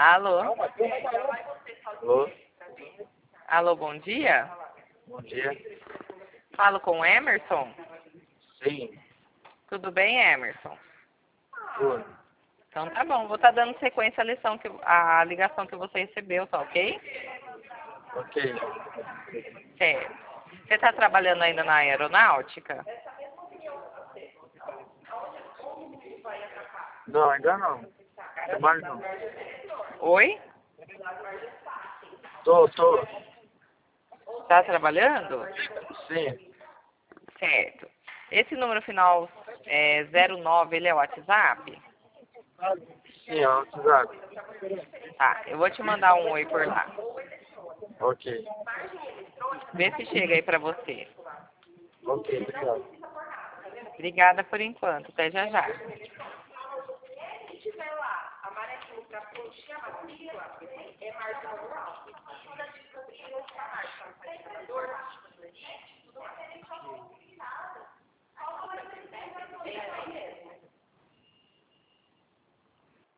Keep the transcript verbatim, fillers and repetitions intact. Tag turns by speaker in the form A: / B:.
A: Alô?
B: Alô?
A: Alô, bom dia?
B: Bom dia.
A: Falo com o Emerson?
B: Sim.
A: Tudo bem, Emerson?
B: Tudo.
A: Então tá bom, vou estar dando sequência à lição que à ligação que você recebeu, tá ok?
B: Ok.
A: Certo. Você está trabalhando ainda na aeronáutica?
B: Não, ainda não. Trabalho não.
A: Oi?
B: Tô, tô.
A: Está trabalhando?
B: Sim.
A: Certo. Esse número final é zero nove, ele é o WhatsApp?
B: Sim, é o WhatsApp.
A: Tá, eu vou te mandar um oi por lá.
B: Ok.
A: Vê se chega aí pra você.
B: Ok, obrigado.
A: Obrigada por enquanto. Até já já.